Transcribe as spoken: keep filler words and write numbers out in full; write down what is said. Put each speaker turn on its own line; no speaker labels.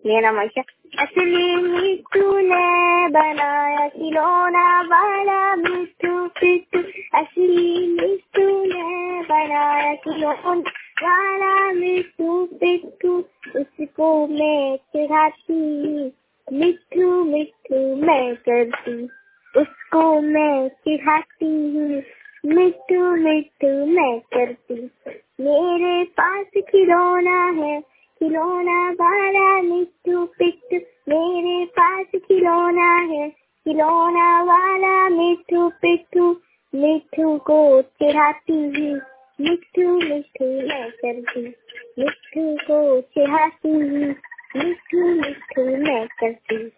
मेरा नाम आयशा। असली मिट्टू ने बनाया खिलौना वाला मिट्टू पिट्टू, असली मिट्टू ने बनाया खिलौना वाला मिट्टू पिट्टू, उसको मैं चिढ़ाती मिट्टू मिट्टू मैं करती, उसको मैं चिढ़ाती हूँ मिट्टू मिट्टू मैं करती। मेरे पास खिलौना है खिलौना वाला मिट्टू पिट्टू, मेरे पास खिलौना है खिलौना वाला मिट्टू पिट्टू, मिट्टू को चिढ़ाती हूँ मिट्टू मिट्टू मैं करती, मिट्टू को चिढ़ाती हूँ मिट्टू मिट्टू मैं करती।